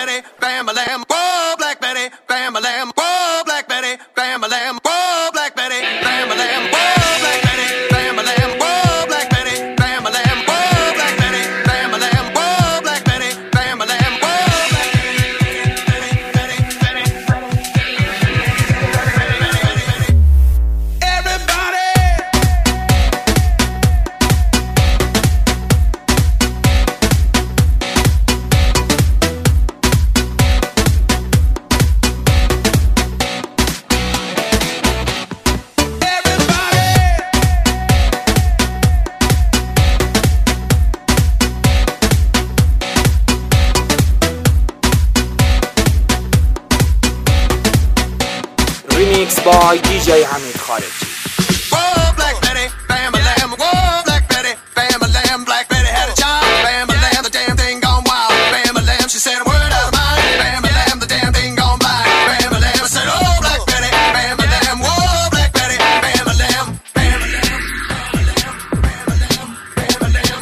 Betty, bam-a-lam. Whoa, Black Betty, bam-a-lam. Whoa, Black Betty, bam-a-lam. Whoa, Black Betty, bam-a-lam. Whoa, Black Betty, bam-a-lam. Whoa, Black Betty, bam-a-lam. Whoa, Black Betty, bam-a-lam. Whoa, Black Betty, bam-a-lam. Whoa, Black Remix by DJ Hamid Khalid. Whoa, Black Betty, bam-a-lam. Whoa, Black Betty, bam-a-lam. Black Betty had a child, bam-a-lam. The damn thing gone wild, bam-a-lam. She said a word out of mine, bam-a-lam. The damn thing gone blind, bam-a-lam. I said, oh, Black Betty, bam-a-lam. Whoa, Black Betty, bam-a-lam. Bam-a-lam, bam-a-lam, bam-a-lam,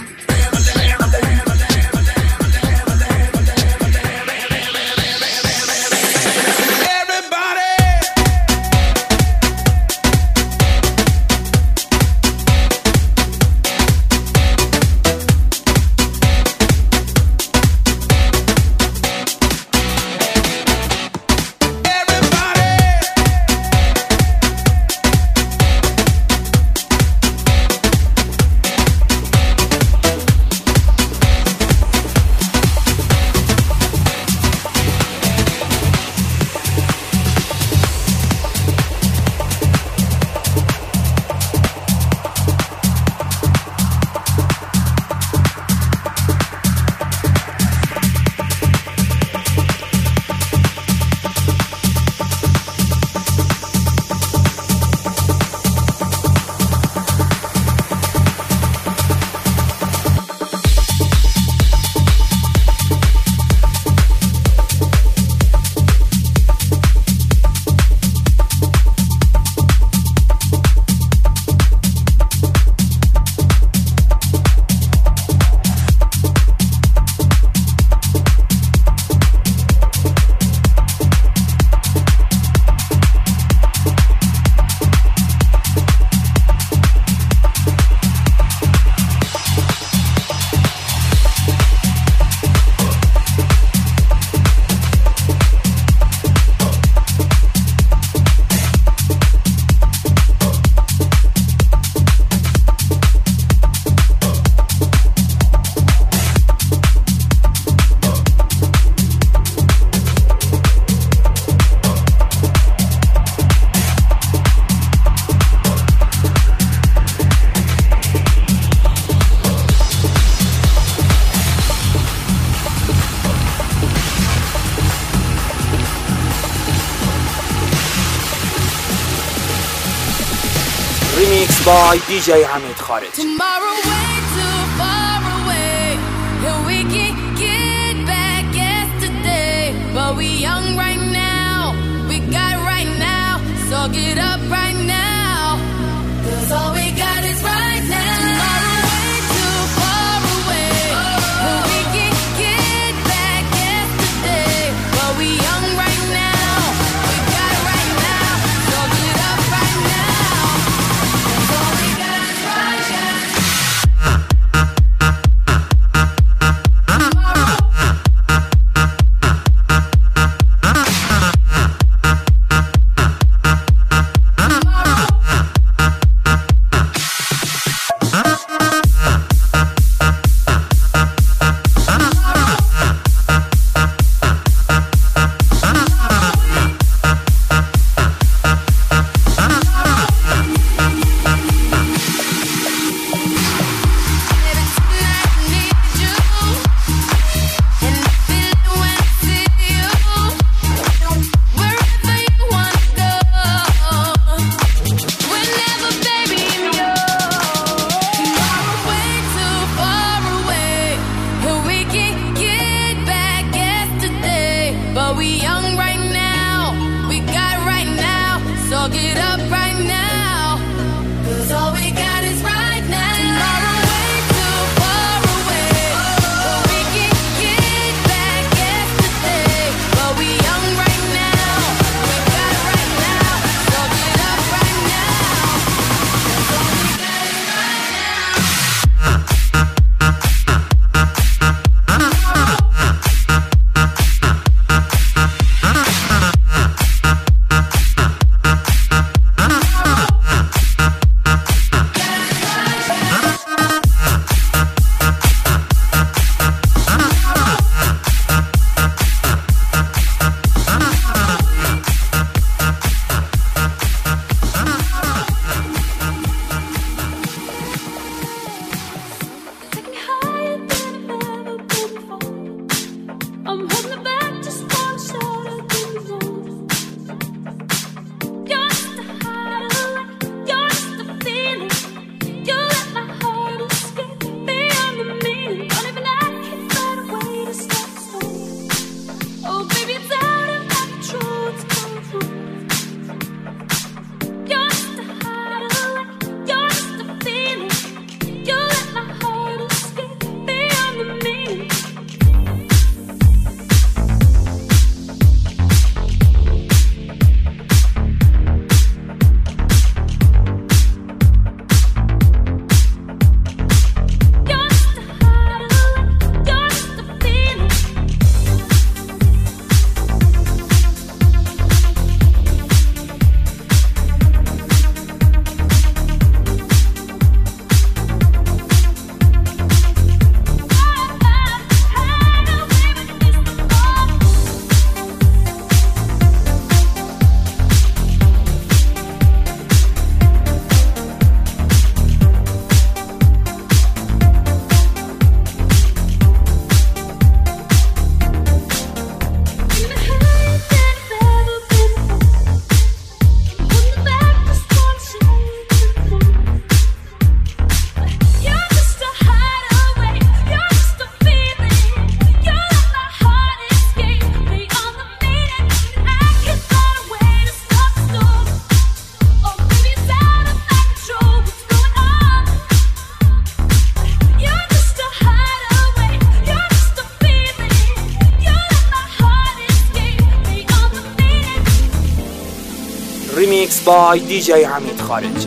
Remix by DJ Hamid Khalid. Tomorrow way too far away, and we can get back yesterday. But we young right now, we got right now, so get up right now, 'cause all we got is right now. Tomorrow way too far away, and we can get back yesterday. But we young right now, we got right now, so get up right now, 'cause all we got is right now. Way too far away, but we can get back yesterday. Remix by DJ حميد خارج.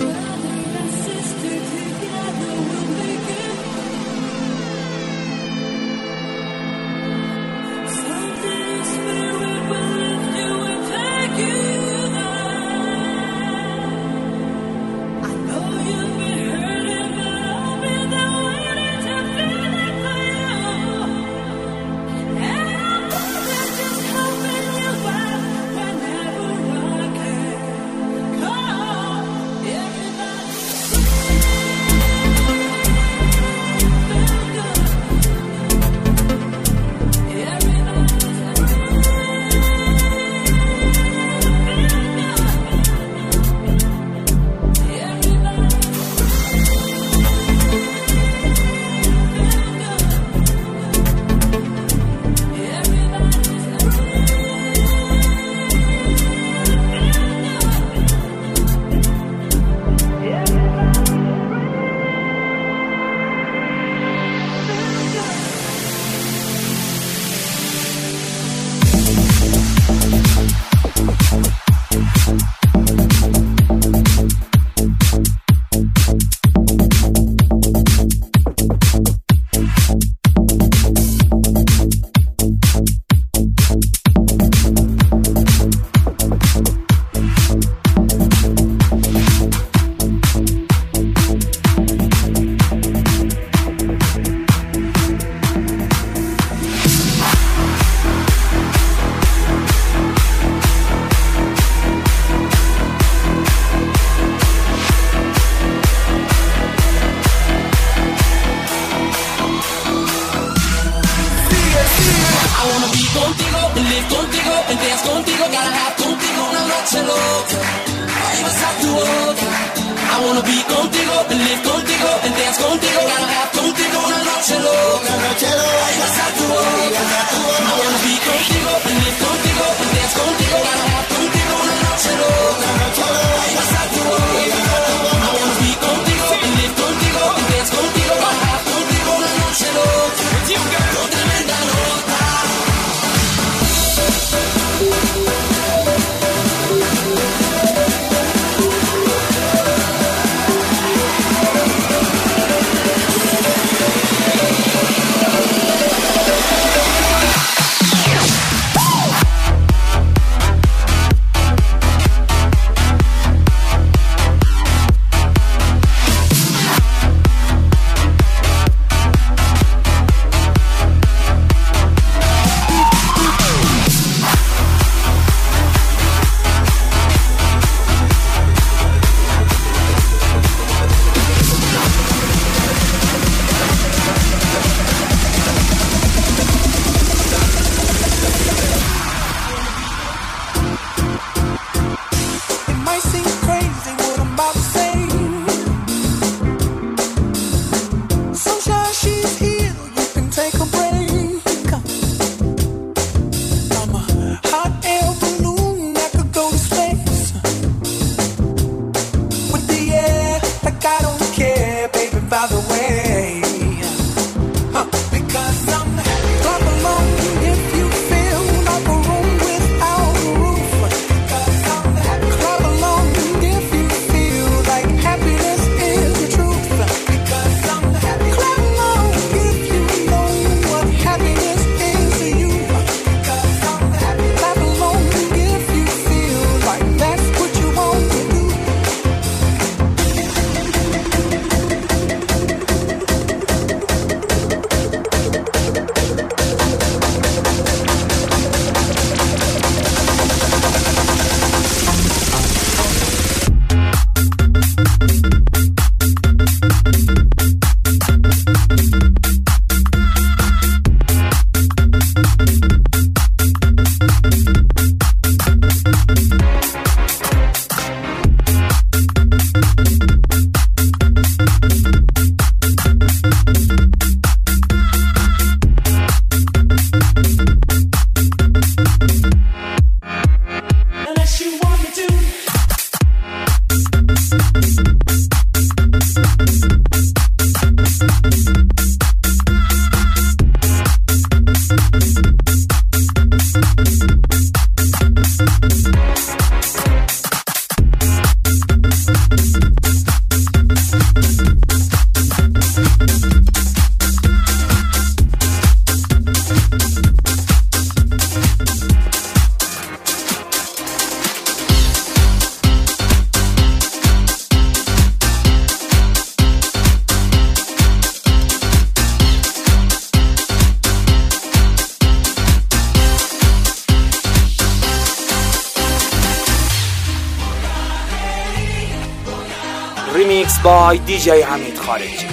by DJ حمید خارجی.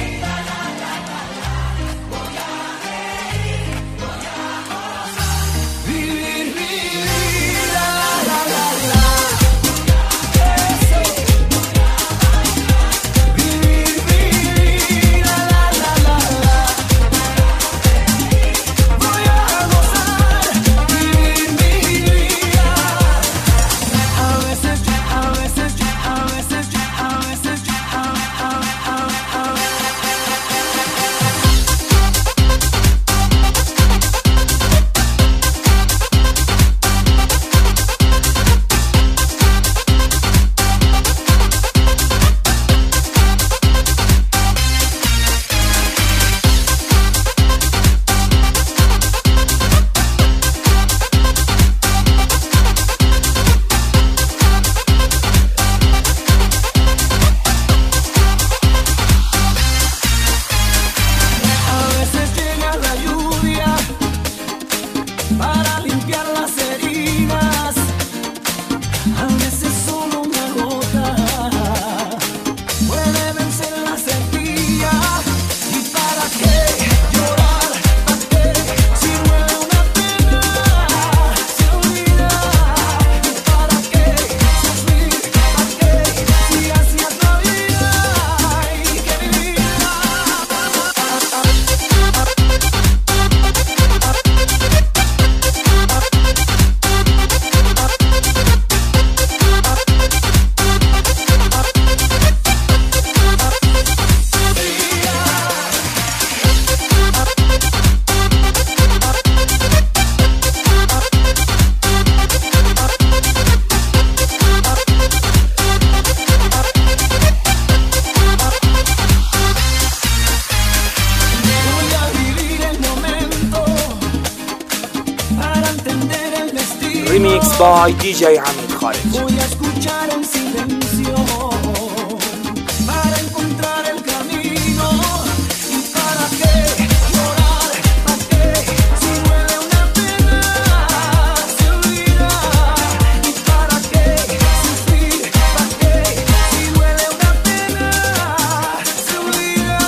Remix by DJ حمید خارجی. Voy a escuchar en silencio para encontrar el camino. ¿Y para qué llorar? ¿Para qué? Si duele una pena, se olvida. ¿Y para qué sufrir? ¿Para qué? Si duele una pena, se olvida.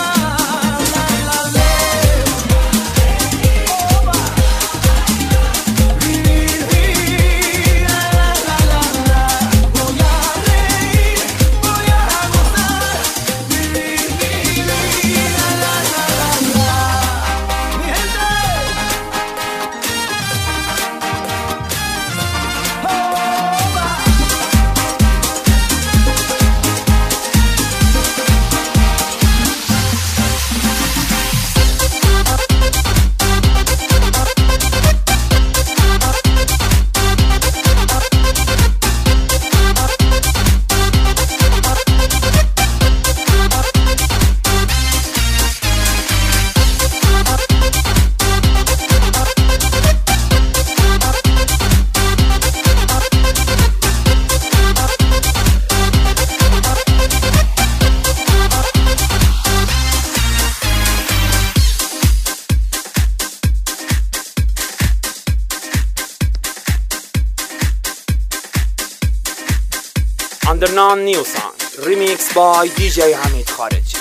Under Non New Song Remix by DJ حمید خارجی.